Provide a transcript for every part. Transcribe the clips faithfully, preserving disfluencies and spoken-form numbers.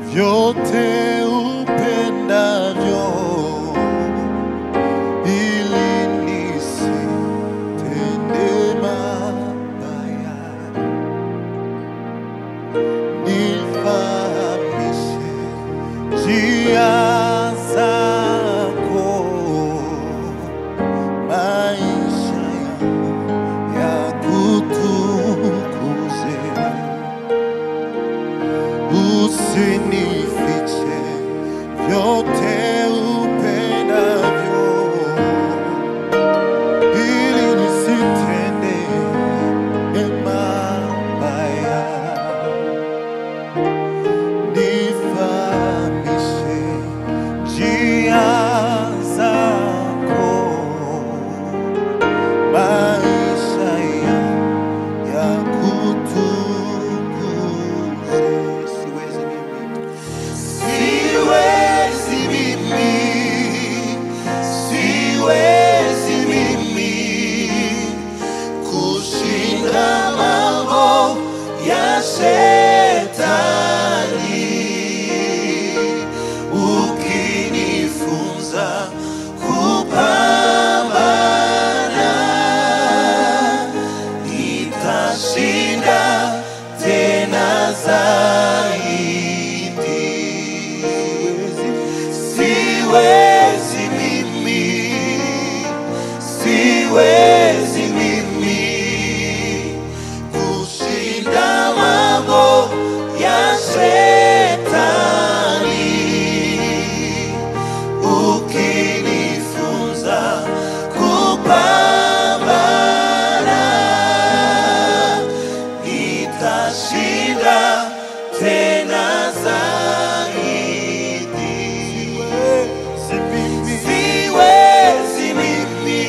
vyote upendavyo, ili nisitende mabaya. Nifahamishe njia zako, maisha yangu yakutukuze. Usinifiche vyote upendavyo, ili nisitende mabaya. Nifahamishe njia zako, maisha yangu yakutukuze. Siwezi mimi, siwezi mimi kushinda mambo ya Shetani. Ukinifunza kupambana, nitashinda tena zaidi. Siwezi mimi, siwezi mimi kushinda mambo ya Shetani. Ukinifunza kupambana, nitashinda tena zaidi. Siwezi mimi,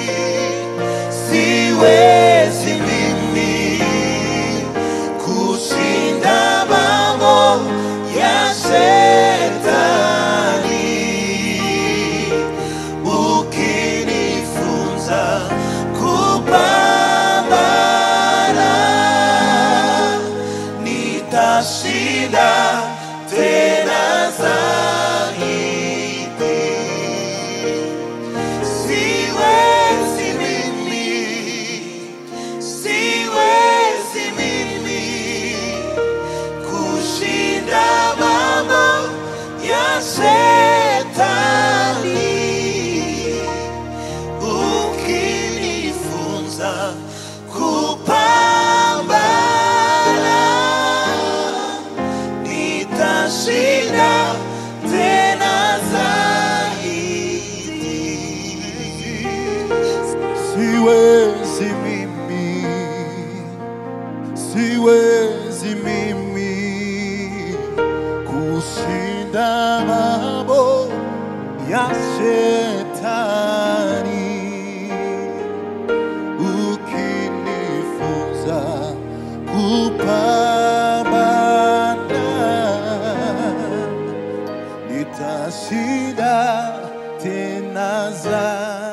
siwezi mimi kushinda mambo ya Shetani. Ukinifunza kupambana, nitashinda tena zaidi. Siwezi mimi, siwezi mimi kushinda mambo ya Shetani. Ukinifunza kupambana, nitashinda tena zaidi. Siwezi mimi, siwezi mimi kushinda mambo ya Shetani. Ukinifunza kupambana, nitashinda tena zaidi.